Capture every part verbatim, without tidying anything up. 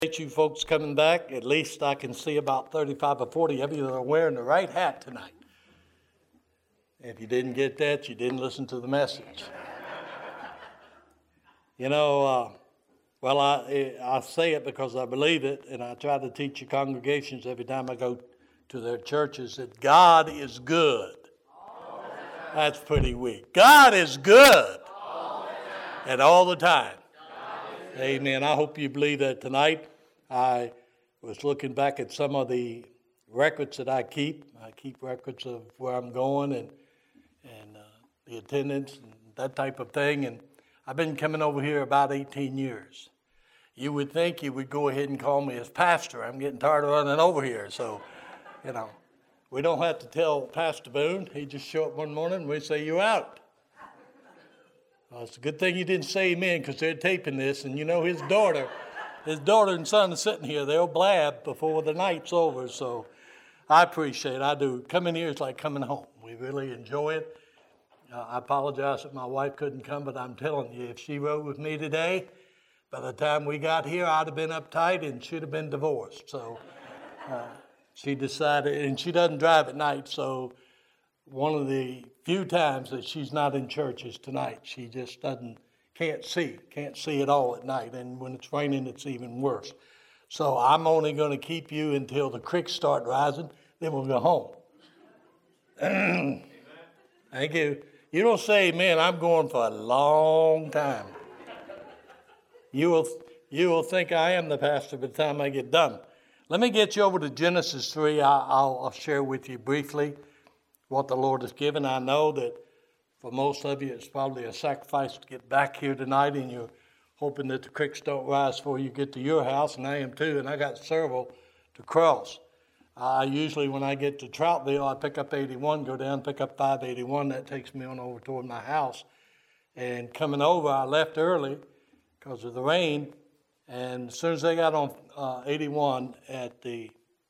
You folks coming back. At least I can see about thirty-five or forty of you that are wearing the right hat tonight. If you didn't get that, you didn't listen to the message. You know, uh, well, I I say it because I believe it, and I try to teach your congregations every time I go to their churches that God is good. That's pretty weak. God is good. And all the time. Amen. I hope you believe that tonight. I was looking back at some of the records that I keep. I keep records of where I'm going and and uh, the attendance and that type of thing. And I've been coming over here about eighteen years. You would think you would go ahead and call me as pastor. I'm getting tired of running over here. So, you know, we don't have to tell Pastor Boone. He just show up one morning and we say, "You out." Well, it's a good thing you didn't say amen because they're taping this. And you know his daughter... His daughter and son are sitting here. They'll blab before the night's over. So I appreciate it. I do. Coming here is like coming home. We really enjoy it. Uh, I apologize that my wife couldn't come, but I'm telling you, if she rode with me today, by the time we got here, I'd have been uptight and she'd have been divorced. So uh, she decided, and she doesn't drive at night, so one of the few times that she's not in church is tonight. She just doesn't. Can't see, can't see at all at night, and when it's raining, it's even worse. So I'm only going to keep you until the creeks start rising, then we'll go home. Thank you. You don't say amen, I'm going for a long time. You will, you will think I am the pastor by the time I get done. Let me get you over to Genesis three. I, I'll, I'll share with you briefly what the Lord has given. I know that for most of you, it's probably a sacrifice to get back here tonight, and you're hoping that the creeks don't rise before you get to your house, and I am too, and I got several to cross. I usually, when I get to Troutville, I pick up eighty-one, go down, pick up five eighty-one. That takes me on over toward my house. And coming over, I left early because of the rain, and as soon as I got on uh, eighty-one at the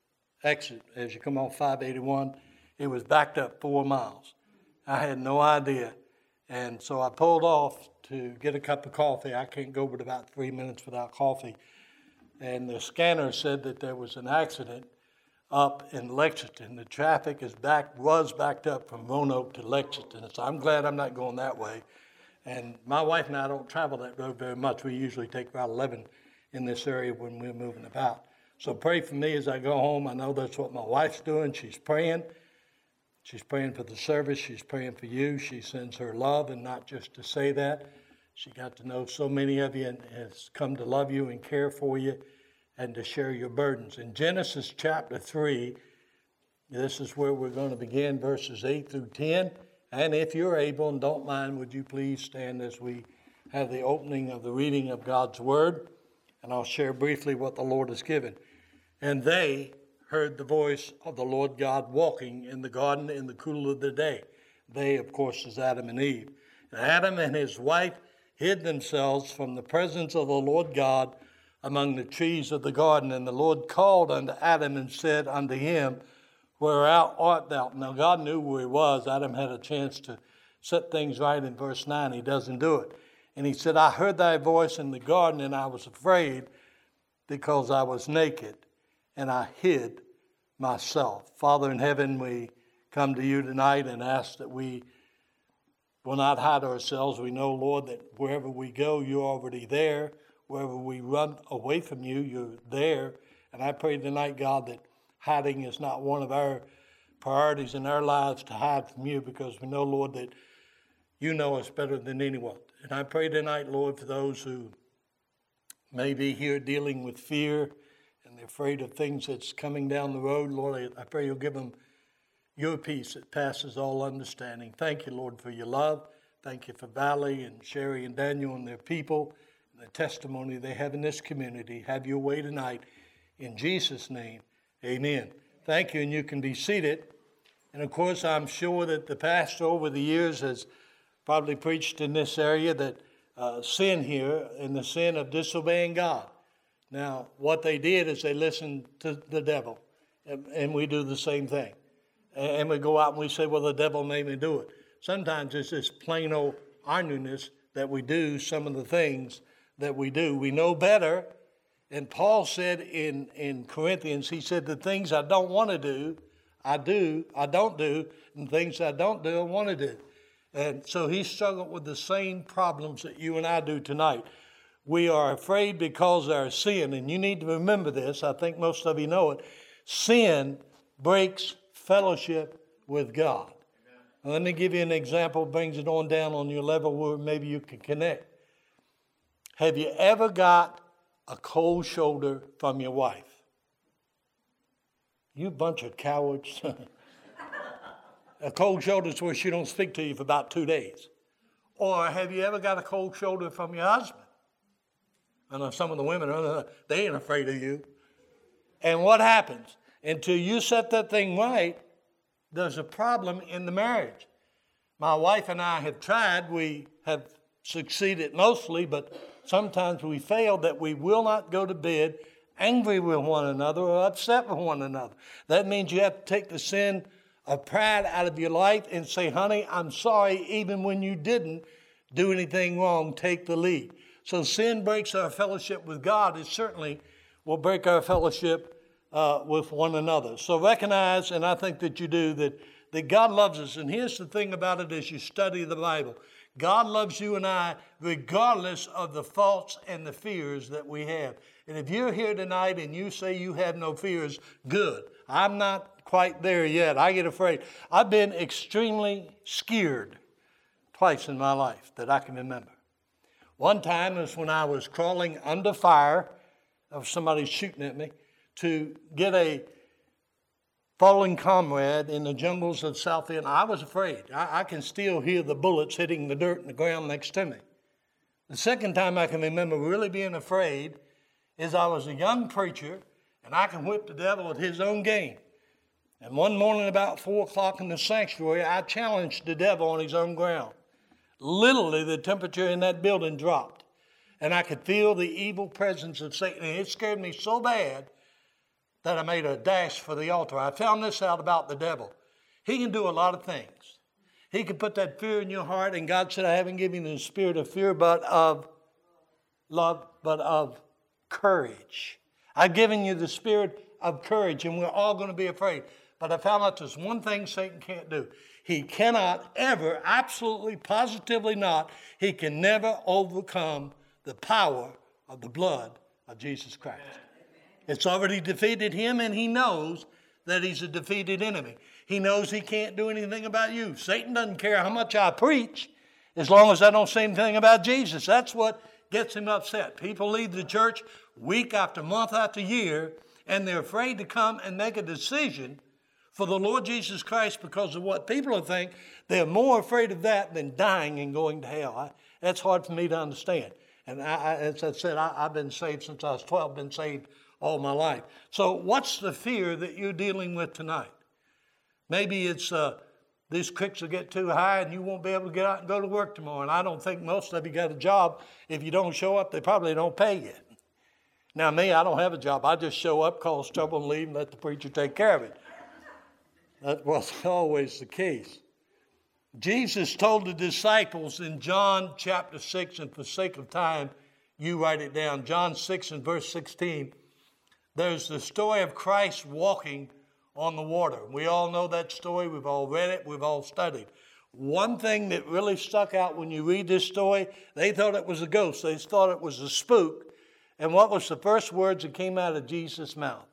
exit, as you come on five eighty-one, it was backed up four miles. I had no idea, and so I pulled off to get a cup of coffee. I can't go but about three minutes without coffee, and the scanner said that there was an accident up in Lexington. The traffic is back, was backed up from Roanoke to Lexington, so I'm glad I'm not going that way. And my wife and I don't travel that road very much. We usually take Route eleven in this area when we're moving about. So pray for me as I go home. I know that's what my wife's doing. She's praying. She's praying for the service. She's praying for you. She sends her love, and not just to say that. She got to know so many of you and has come to love you and care for you and to share your burdens. In Genesis chapter three, this is where we're going to begin, verses eight through ten. And if you're able and don't mind, would you please stand as we have the opening of the reading of God's Word. And I'll share briefly what the Lord has given. And they heard the voice of the Lord God walking in the garden in the cool of the day. They, of course, is Adam and Eve. And Adam and his wife hid themselves from the presence of the Lord God among the trees of the garden. And the Lord called unto Adam and said unto him, Where art thou? Now God knew where he was. Adam had a chance to set things right in verse nine. He doesn't do it. And he said, I heard thy voice in the garden, and I was afraid because I was naked, and I hid myself. Father in heaven, we come to you tonight and ask that we will not hide ourselves. We know, Lord, that wherever we go, you're already there. Wherever we run away from you, you're there. And I pray tonight, God, that hiding is not one of our priorities in our lives to hide from you, because we know, Lord, that you know us better than anyone. And I pray tonight, Lord, for those who may be here dealing with fear and they're afraid of things that's coming down the road. Lord, I pray you'll give them your peace that passes all understanding. Thank you, Lord, for your love. Thank you for Valley and Sherry and Daniel and their people and the testimony they have in this community. Have your way tonight. In Jesus' name, amen. Thank you, and you can be seated. And, of course, I'm sure that the pastor over the years has probably preached in this area that uh, sin here and the sin of disobeying God. Now, what they did is they listened to the devil, and, and we do the same thing. And, and we go out and we say, well, the devil made me do it. Sometimes it's this plain old orneriness that we do some of the things that we do. We know better, And Paul said in, in Corinthians, he said, the things I don't want to do, I do, I don't do, and things I don't do, I want to do. And so he struggled with the same problems that you and I do tonight. We are afraid because of our sin, and you need to remember this. I think most of you know it. Sin breaks fellowship with God. Now, let me give you an example, brings it on down on your level where maybe you can connect. Have you ever got a cold shoulder from your wife? You bunch of cowards. A cold shoulder is where she don't speak to you for about two days. Or have you ever got a cold shoulder from your husband? I know some of the women, they ain't afraid of you. And what happens? Until you set that thing right, there's a problem in the marriage. My wife and I have tried. We have succeeded mostly, but sometimes we fail that we will not go to bed angry with one another or upset with one another. That means you have to take the sin of pride out of your life and say, honey, I'm sorry, even when you didn't do anything wrong, take the lead. So sin breaks our fellowship with God. It certainly will break our fellowship uh, with one another. So recognize, and I think that you do, that, that God loves us. And here's the thing about it as you study the Bible. God loves you and I regardless of the faults and the fears that we have. And if you're here tonight and you say you have no fears, good. I'm not quite there yet. I get afraid. I've been extremely scared twice in my life that I can remember. One time was when I was crawling under fire of somebody shooting at me to get a fallen comrade in the jungles of South End. I was afraid. I, I can still hear the bullets hitting the dirt and the ground next to me. The second time I can remember really being afraid is I was a young preacher, and I can whip the devil at his own game. And one morning about four o'clock in the sanctuary, I challenged the devil on his own ground. Literally, the temperature in that building dropped, and I could feel the evil presence of Satan, and it scared me so bad that I made a dash for the altar. I found this out about the devil. He can do a lot of things. He can put that fear in your heart, and God said, I haven't given you the spirit of fear, but of love, but of courage. I've given you the spirit of courage, and we're all going to be afraid. But I found out there's one thing Satan can't do. He cannot ever, absolutely, positively not, he can never overcome the power of the blood of Jesus Christ. It's already defeated him, and he knows that he's a defeated enemy. He knows he can't do anything about you. Satan doesn't care how much I preach as long as I don't say anything about Jesus. That's what gets him upset. People leave the church week after month after year, and they're afraid to come and make a decision for the Lord Jesus Christ because of what people think. They're more afraid of that than dying and going to hell. I, that's hard for me to understand. And I, I, as I said, I, I've been saved since I was twelve, been saved all my life. So what's the fear that you're dealing with tonight? Maybe it's uh, these creeks will get too high and you won't be able to get out and go to work tomorrow. And I don't think most of you got a job. If you don't show up, they probably don't pay you. Now me, I don't have a job. I just show up, cause trouble, and leave, and let the preacher take care of it. That was always the case. Jesus told the disciples in John chapter six, and for sake of time, you write it down. John six and verse sixteen. There's the story of Christ walking on the water. We all know that story. We've all read it. We've all studied. One thing that really stuck out when you read this story, they thought it was a ghost. They thought it was a spook. And what was the first words that came out of Jesus' mouth?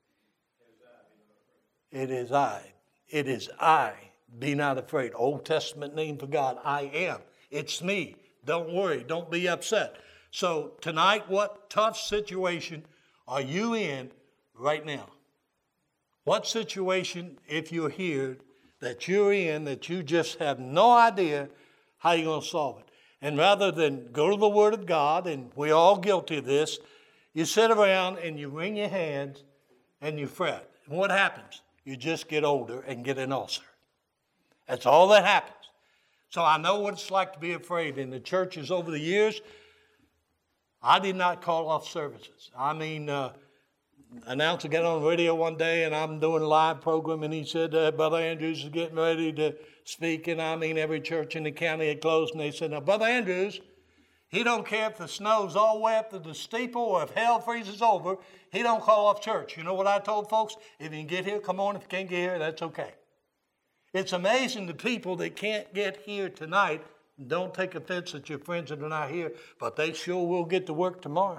It is I. It is I. Be not afraid. Old Testament name for God. I am. It's me. Don't worry. Don't be upset. So tonight, what tough situation are you in right now? What situation, if you're here, that you're in that you just have no idea how you're going to solve it? And rather than go to the Word of God, and we're all guilty of this, you sit around and you wring your hands and you fret. And what happens? You just get older and get an ulcer. That's all that happens. So I know what it's like to be afraid. In the churches over the years, I did not call off services. I mean, uh, announcer got on the radio one day, and I'm doing a live program, and he said, uh, Brother Andrews is getting ready to speak, and I mean, every church in the county had closed, and they said, now, Brother Andrews, He don't care if the snow's all the way up to the steeple or if hell freezes over. He don't call off church. You know what I told folks? If you can get here, come on. If you can't get here, that's okay. It's amazing the people that can't get here tonight. Don't take offense that your friends that are not here, but they sure will get to work tomorrow.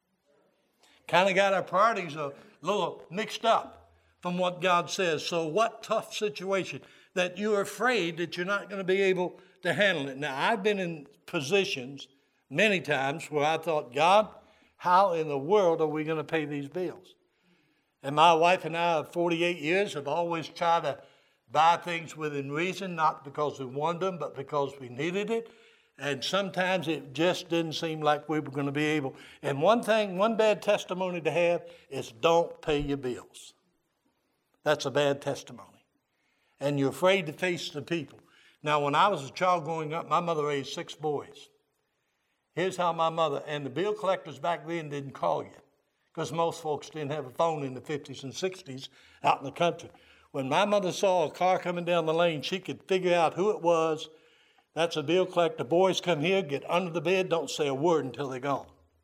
Kind of got our priorities a little mixed up from what God says. So what tough situation that you're afraid that you're not going to be able to handle it. Now, I've been in positions many times where I thought, God, how in the world are we going to pay these bills? And my wife and I of forty-eight years have always tried to buy things within reason, not because we wanted them, but because we needed it. And sometimes it just didn't seem like we were going to be able. And one thing, one bad testimony to have is don't pay your bills. That's a bad testimony. And you're afraid to face the people. Now, when I was a child growing up, my mother raised six boys. Here's how my mother, and the bill collectors back then didn't call you because most folks didn't have a phone in the fifties and sixties out in the country. When my mother saw a car coming down the lane, she could figure out who it was. That's a bill collector. Boys, come here, get under the bed, don't say a word until they're gone.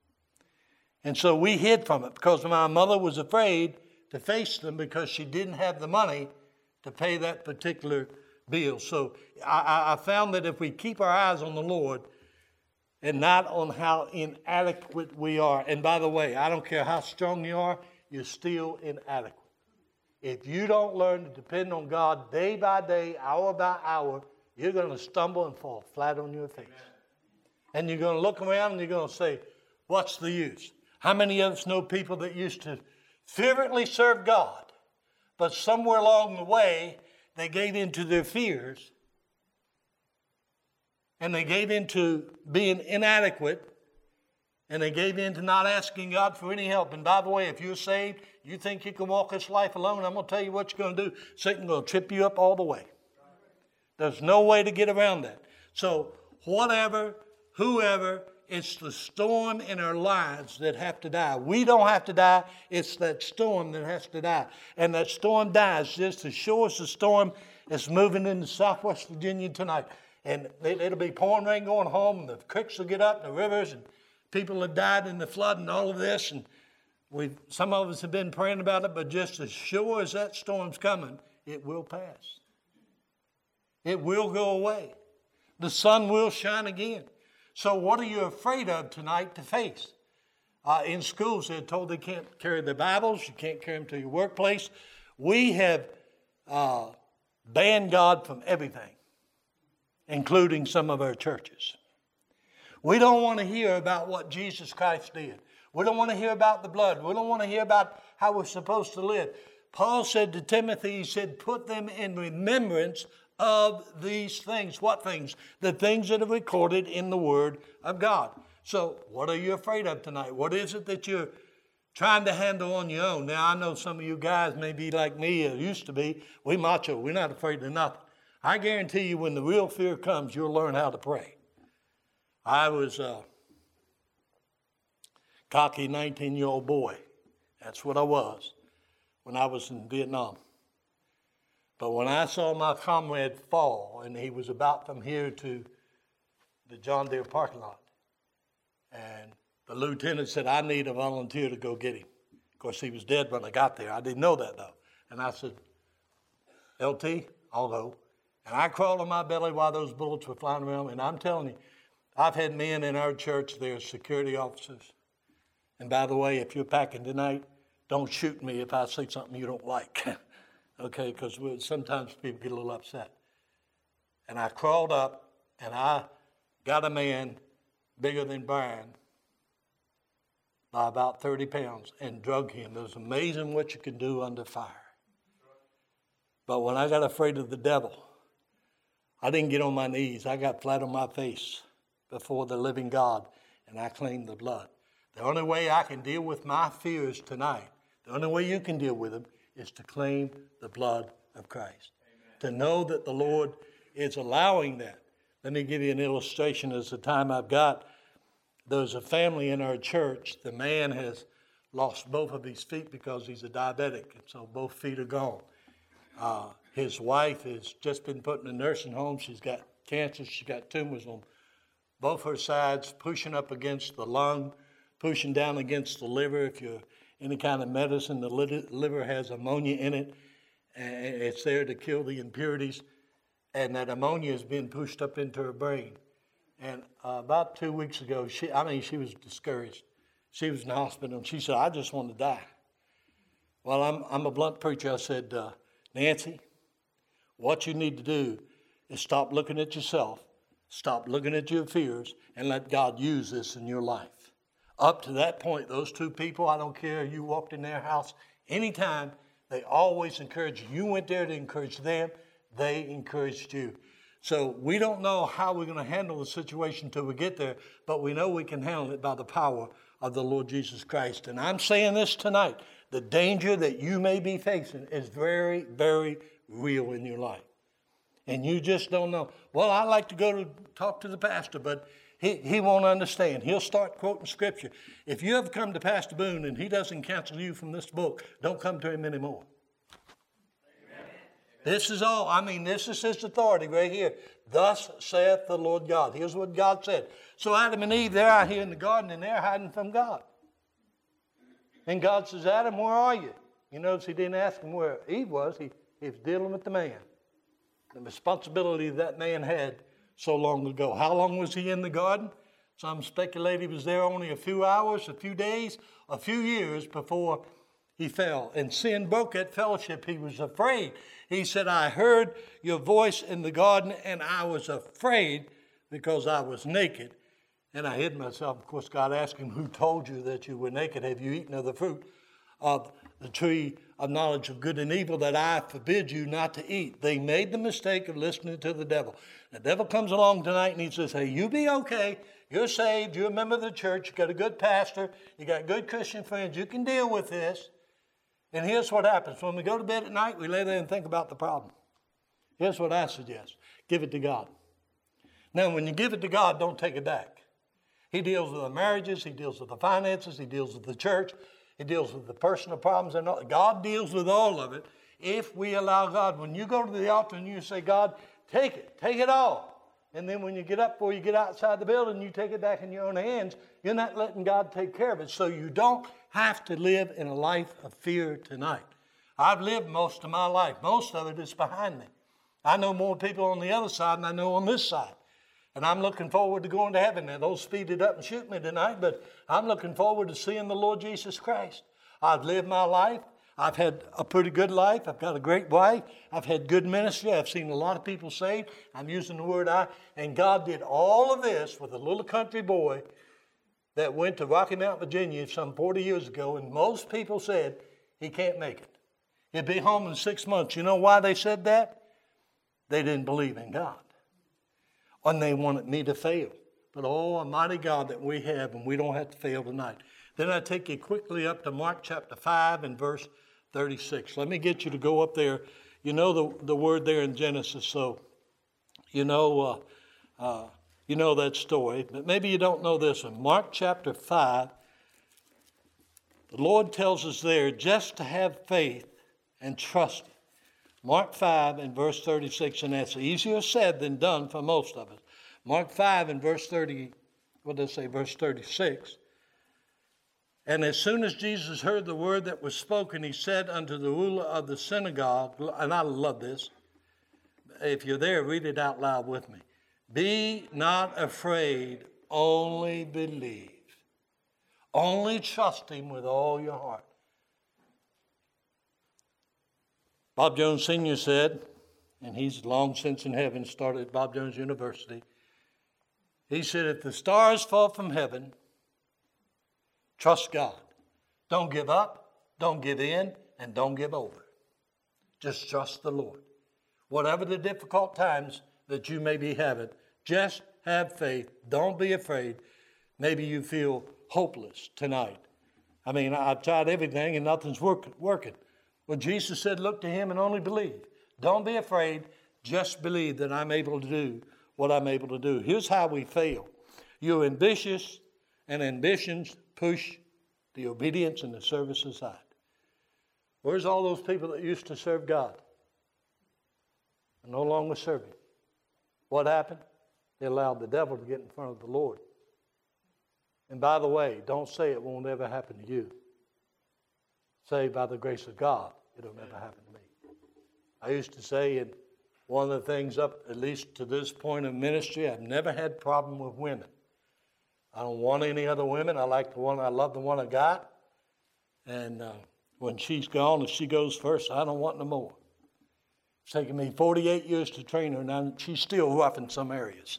And so we hid from it because my mother was afraid to face them because she didn't have the money to pay that particular bill. So I, I found that if we keep our eyes on the Lord and not on how inadequate we are, and by the way, I don't care how strong you are, you're still inadequate. If you don't learn to depend on God day by day, hour by hour, you're going to stumble and fall flat on your face. And you're going to look around and you're going to say, what's the use? How many of us know people that used to fervently serve God, but somewhere along the way, they gave in to their fears, and they gave in to being inadequate, and they gave in to not asking God for any help. And by the way, if you're saved, you think you can walk this life alone, I'm going to tell you what you're going to do. Satan's going to trip you up all the way. There's no way to get around that. So whatever, whoever, it's the storm in our lives that have to die. We don't have to die. It's that storm that has to die. And that storm dies just as sure as the storm is moving into Southwest Virginia tonight. And it'll be pouring rain going home, and the creeks will get up, and the rivers, and people have died in the flood and all of this. And we've some of us have been praying about it, but just as sure as that storm's coming, it will pass. It will go away. The sun will shine again. So what are you afraid of tonight to face? Uh, in schools, they're told they can't carry their Bibles. You can't carry them to your workplace. We have uh, banned God from everything, including some of our churches. We don't want to hear about what Jesus Christ did. We don't want to hear about the blood. We don't want to hear about how we're supposed to live. Paul said to Timothy, he said, put them in remembrance of these things. What things? The things that are recorded in the Word of God. So what are you afraid of tonight? What is it that you're trying to handle on your own? Now, I know some of you guys may be like me, or used to be. We macho. We're not afraid of nothing. I guarantee you when the real fear comes, you'll learn how to pray. I was a cocky nineteen-year-old boy. That's what I was when I was in Vietnam. But when I saw my comrade fall, and he was about from here to the John Deere parking lot, and the lieutenant said, I need a volunteer to go get him. Of course, he was dead when I got there. I didn't know that, though. And I said, L T, I'll go. And I crawled on my belly while those bullets were flying around. And I'm telling you, I've had men in our church, they're security officers. And by the way, if you're packing tonight, don't shoot me if I say something you don't like. Okay, because sometimes people get a little upset. And I crawled up, and I got a man bigger than Brian by about thirty pounds and drug him. It was amazing what you can do under fire. But when I got afraid of the devil, I didn't get on my knees. I got flat on my face before the living God, and I claimed the blood. The only way I can deal with my fears tonight, the only way you can deal with them, is to claim the blood of Christ. Amen. To know that the Lord is allowing that. Let me give you an illustration as the time I've got. There's a family in our church. The man has lost both of his feet because he's a diabetic, and so both feet are gone. Uh, his wife has just been put in a nursing home. She's got cancer. She's got tumors on both her sides, pushing up against the lung, pushing down against the liver. If you're any kind of medicine, the liver has ammonia in it, and it's there to kill the impurities, and that ammonia has been pushed up into her brain. And uh, about two weeks ago, she, I mean, she was discouraged. She was in the hospital, and she said, I just want to die. Well, I'm, I'm a blunt preacher. I said, uh, Nancy, what you need to do is stop looking at yourself, stop looking at your fears, and let God use this in your life. Up to that point, those two people, I don't care, you walked in their house anytime, they always encouraged you. You went there to encourage them, they encouraged you. So we don't know how we're going to handle the situation until we get there, but we know we can handle it by the power of the Lord Jesus Christ. And I'm saying this tonight, the danger that you may be facing is very, very real in your life. And you just don't know. Well, I like to go to talk to the pastor, but he, he won't understand. He'll start quoting scripture. If you ever come to Pastor Boone and he doesn't cancel you from this book, don't come to him anymore. Amen. This is all. I mean, this is his authority right here. Thus saith the Lord God. Here's what God said. So Adam and Eve, they're out here in the garden and they're hiding from God. And God says, Adam, where are you? You notice he didn't ask him where Eve was. He, he was dealing with the man. The responsibility that man had so long ago. How long was he in the garden? Some speculate he was there only a few hours, a few days, a few years before he fell. And sin broke that fellowship. He was afraid. He said, I heard your voice in the garden and I was afraid because I was naked. And I hid myself. Of course, God asked him, who told you that you were naked? Have you eaten of the fruit of the tree of knowledge of good and evil that I forbid you not to eat? They made the mistake of listening to the devil. The devil comes along tonight and he says, hey, you be okay. You're saved. You're a member of the church. You got a good pastor. You got good Christian friends. You can deal with this. And here's what happens. When we go to bed at night, we lay there and think about the problem. Here's what I suggest. Give it to God. Now, when you give it to God, don't take it back. He deals with the marriages. He deals with the finances. He deals with the church. He deals with the personal problems. And all. God deals with all of it if we allow God. When you go to the altar and you say, God, take it. Take it all. And then when you get up before you get outside the building, you take it back in your own hands. You're not letting God take care of it. So you don't have to live in a life of fear tonight. I've lived most of my life. Most of it is behind me. I know more people on the other side than I know on this side. And I'm looking forward to going to heaven. Now, don't speed it up and shoot me tonight, but I'm looking forward to seeing the Lord Jesus Christ. I've lived my life. I've had a pretty good life. I've got a great wife. I've had good ministry. I've seen a lot of people saved. I'm using the word I. And God did all of this with a little country boy that went to Rocky Mount, Virginia some forty years ago. And most people said he can't make it. He'll be home in six months. You know why they said that? They didn't believe in God. And they wanted me to fail. But oh, almighty God that we have, and we don't have to fail tonight. Then I take you quickly up to Mark chapter five and verse thirty-six. Let me get you to go up there. You know the, the word there in Genesis, so you know, uh, uh, you know that story. But maybe you don't know this one. Mark chapter five, the Lord tells us there just to have faith and trust Him. Mark five and verse thirty-six, and that's easier said than done for most of us. Mark five and verse thirty, what did I say, verse thirty-six. And as soon as Jesus heard the word that was spoken, he said unto the ruler of the synagogue, and I love this. If you're there, read it out loud with me. Be not afraid, only believe. Only trust him with all your heart. Bob Jones Senior said, and he's long since in heaven, started at Bob Jones University. He said, if the stars fall from heaven, trust God. Don't give up, don't give in, and don't give over. Just trust the Lord. Whatever the difficult times that you may be having, just have faith. Don't be afraid. Maybe you feel hopeless tonight. I mean, I've tried everything and nothing's work, working. Well, Jesus said, look to him and only believe. Don't be afraid. Just believe that I'm able to do what I'm able to do. Here's how we fail. You're ambitious, and ambitions push the obedience and the service aside. Where's all those people that used to serve God? They're no longer serving. What happened? He allowed the devil to get in front of the Lord. And by the way, don't say it won't ever happen to you. Say, by the grace of God, it'll never happen to me. I used to say, and one of the things up, at least to this point of ministry, I've never had problem with women. I don't want any other women. I like the one, I love the one I got. And uh, when she's gone, if she goes first, I don't want no more. It's taken me forty-eight years to train her, and she's still rough in some areas.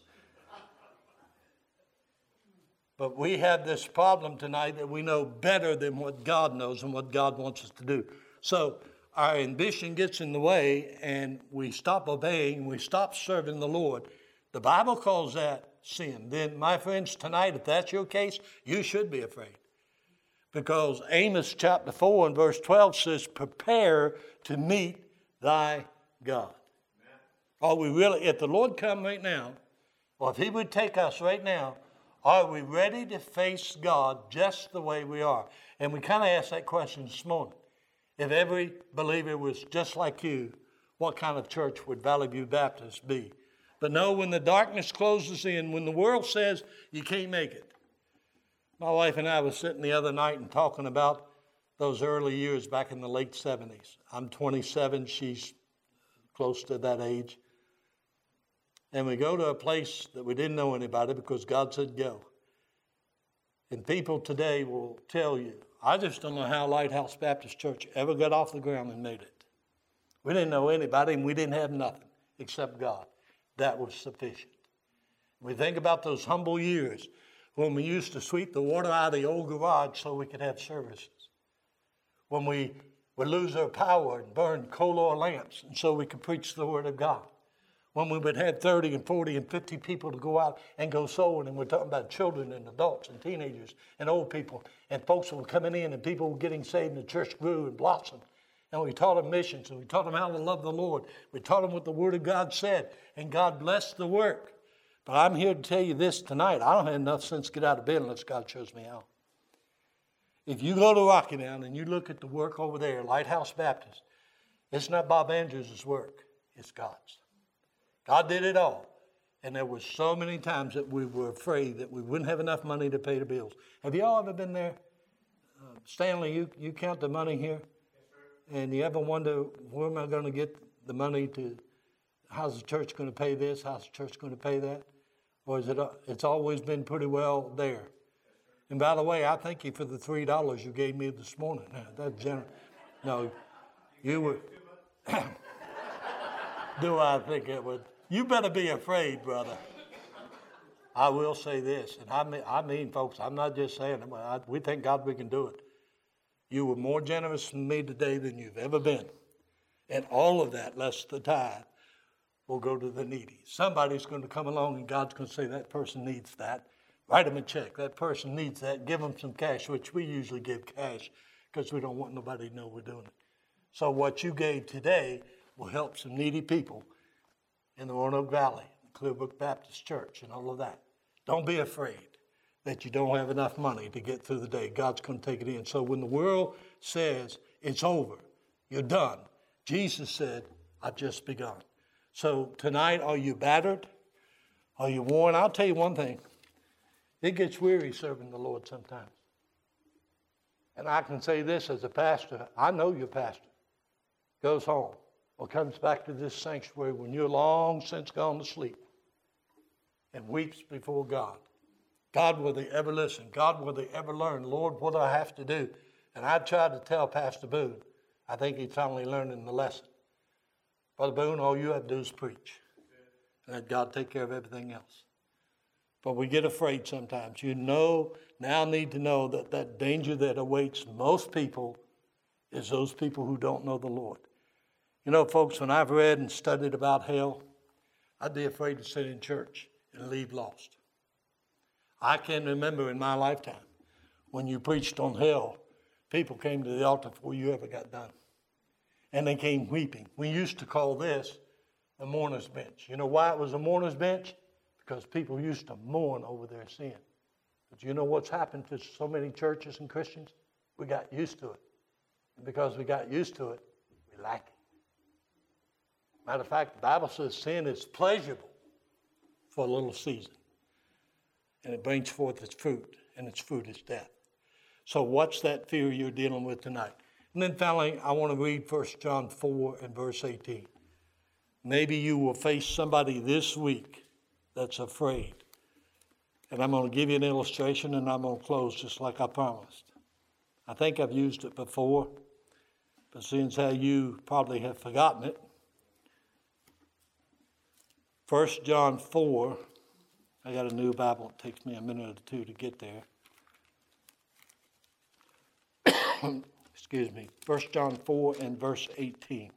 But we have this problem tonight that we know better than what God knows and what God wants us to do. So our ambition gets in the way, and we stop obeying, we stop serving the Lord. The Bible calls that sin. Then, my friends, tonight, if that's your case, you should be afraid. Because Amos chapter four and verse twelve says, prepare to meet thy God. Amen. Are we really, if the Lord come right now, or if he would take us right now, are we ready to face God just the way we are? And we kind of asked that question this morning. If every believer was just like you, what kind of church would Valley View Baptist be? But no, when the darkness closes in, when the world says you can't make it. My wife and I was sitting the other night and talking about those early years back in the late seventies. I'm twenty-seven, she's close to that age. And we go to a place that we didn't know anybody because God said go. And people today will tell you, I just don't know how Lighthouse Baptist Church ever got off the ground and made it. We didn't know anybody and we didn't have nothing except God. That was sufficient. We think about those humble years when we used to sweep the water out of the old garage so we could have services. When we would lose our power and burn coal oil lamps and so we could preach the Word of God. When we would have thirty and forty and fifty people to go out and go sowing, and we're talking about children and adults and teenagers and old people, and folks were coming in and people were getting saved and the church grew and blossomed. And we taught them missions and we taught them how to love the Lord. We taught them what the Word of God said, and God blessed the work. But I'm here to tell you this tonight. I don't have enough sense to get out of bed unless God shows me how. If you go to Rocky Mount and you look at the work over there, Lighthouse Baptist, it's not Bob Andrews' work, it's God's. God did it all. And there were so many times that we were afraid that we wouldn't have enough money to pay the bills. Have you all ever been there? Uh, Stanley, you, you count the money here? Yes, sir. And you ever wonder, where am I going to get the money to, how's the church going to pay this? How's the church going to pay that? Or is it, it's always been pretty well there? Yes, and by the way, I thank you for the three dollars you gave me this morning. That's generous. No, you were, do I think it would? You better be afraid, brother. I will say this, and I mean, I mean, folks, I'm not just saying it, but I, we thank God we can do it. You were more generous to me today than you've ever been. And all of that, less the tithe, will go to the needy. Somebody's going to come along and God's going to say, that person needs that. Write them a check. That person needs that. Give them some cash, which we usually give cash because we don't want nobody to know we're doing it. So what you gave today will help some needy people in the Roanoke Valley, Clearbrook Baptist Church, and all of that. Don't be afraid that you don't have enough money to get through the day. God's going to take it in. So when the world says it's over, you're done, Jesus said, I've just begun. So tonight, are you battered? Are you worn? I'll tell you one thing. It gets weary serving the Lord sometimes. And I can say this as a pastor. I know your pastor goes home or comes back to this sanctuary when you're long since gone to sleep and weeps before God. God, will they ever listen? God, will they ever learn? Lord, what do I have to do? And I tried to tell Pastor Boone. I think he's finally learning the lesson. Brother Boone, all you have to do is preach. And let God take care of everything else. But we get afraid sometimes. You know, now need to know that that danger that awaits most people is those people who don't know the Lord. You know, folks, when I've read and studied about hell, I'd be afraid to sit in church and leave lost. I can remember in my lifetime when you preached on hell, people came to the altar before you ever got done. And they came weeping. We used to call this a mourner's bench. You know why it was a mourner's bench? Because people used to mourn over their sin. But you know what's happened to so many churches and Christians? We got used to it. And because we got used to it, we like it. Matter of fact, the Bible says sin is pleasurable for a little season. And it brings forth its fruit, and its fruit is death. So what's that fear you're dealing with tonight? And then finally, I want to read First John four and verse eighteen. Maybe you will face somebody this week that's afraid. And I'm going to give you an illustration, and I'm going to close just like I promised. I think I've used it before, but seeing as how you probably have forgotten it, First John four, I got a new Bible. It takes me a minute or two to get there. Excuse me. First John four and verse eighteen.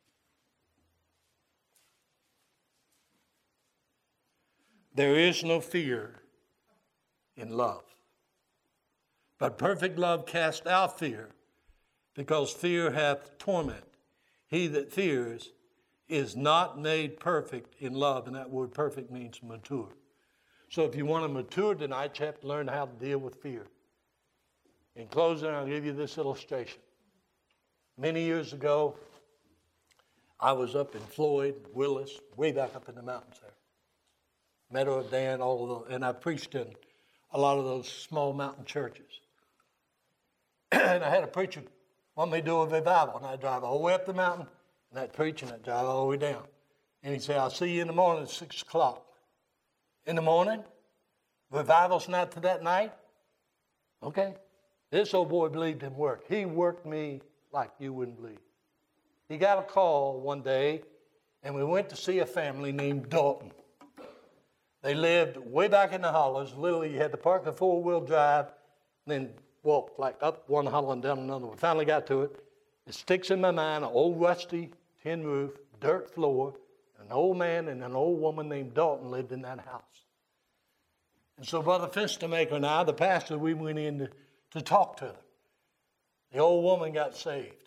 There is no fear in love, but perfect love casts out fear, because fear hath torment. He that fears is not made perfect in love, and that word perfect means mature. So if you want to mature tonight, you have to learn how to deal with fear. In closing, I'll give you this illustration. Many years ago, I was up in Floyd, Willis, way back up in the mountains there. Meadow of Dan, all of those, and I preached in a lot of those small mountain churches. And I had a preacher want me to do a revival, and I'd drive all the way up the mountain, and I'd preach, and I'd drive all the way down. And he'd say, I'll see you in the morning at six o'clock. In the morning? Revival's not to that night? Okay. This old boy believed in work. He worked me like you wouldn't believe. He got a call one day, and we went to see a family named Dalton. They lived way back in the hollows. Literally, you had to park the four-wheel drive, then walk like up one hollow and down another. We finally got to it. It sticks in my mind, an old rusty tin roof, dirt floor. An old man and an old woman named Dalton lived in that house. And so Brother Fenstermaker and I, the pastor, we went in to, to talk to them. The old woman got saved.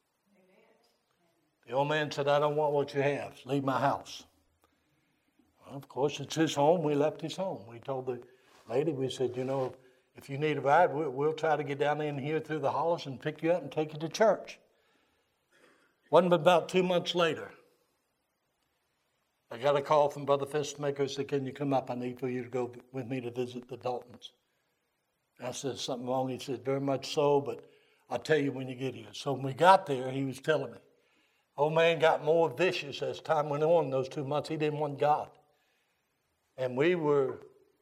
The old man said, I don't want what you have. Leave my house. Well, of course, it's his home. We left his home. We told the lady, we said, you know, if you need a ride, we'll, we'll try to get down in here through the hollows and pick you up and take you to church. Wasn't but about two months later, I got a call from Brother Fistmaker and said, can you come up? I need for you to go with me to visit the Daltons. I said, something wrong? He said, very much so, but I'll tell you when you get here. So when we got there, he was telling me. Old man got more vicious as time went on in those two months. He didn't want God. And we were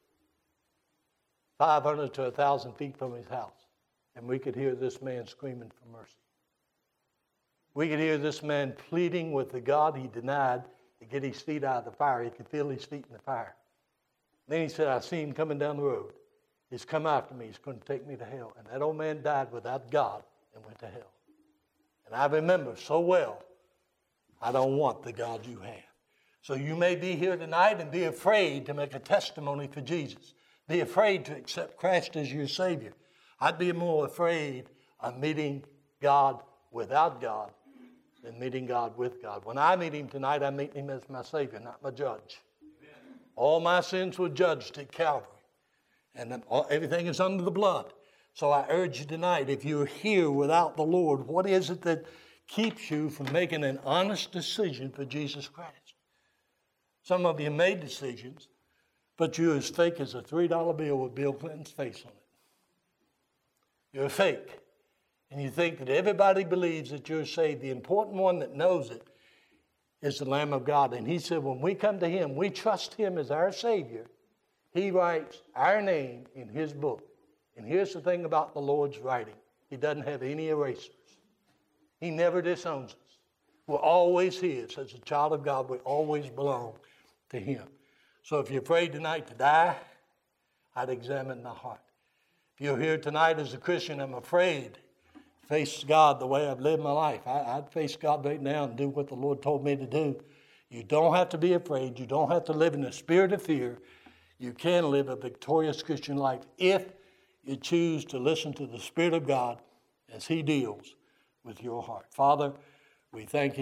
five hundred to one thousand feet from his house. And we could hear this man screaming for mercy. We could hear this man pleading with the God he denied to get his feet out of the fire. He could feel his feet in the fire. Then he said, I see him coming down the road. He's come after me. He's going to take me to hell. And that old man died without God and went to hell. And I remember so well, I don't want the God you have. So you may be here tonight and be afraid to make a testimony for Jesus. Be afraid to accept Christ as your Savior. I'd be more afraid of meeting God without God than meeting God with God. When I meet him tonight, I meet him as my Savior, not my judge. Amen. All my sins were judged at Calvary. And everything is under the blood. So I urge you tonight, if you're here without the Lord, what is it that keeps you from making an honest decision for Jesus Christ? Some of you made decisions, but you're as fake as a three dollar bill with Bill Clinton's face on it. You're fake. And you think that everybody believes that you're saved. The important one that knows it is the Lamb of God. And he said when we come to him, we trust him as our Savior. He writes our name in his book. And here's the thing about the Lord's writing. He doesn't have any erasers. He never disowns us. We're always his. As a child of God, we always belong to him. So if you're afraid tonight to die, I'd examine my heart. If you're here tonight as a Christian, I'm afraid to face God the way I've lived my life. I, I'd face God right now and do what the Lord told me to do. You don't have to be afraid. You don't have to live in a spirit of fear. You can live a victorious Christian life if you choose to listen to the Spirit of God as he deals with your heart. Father, we thank you.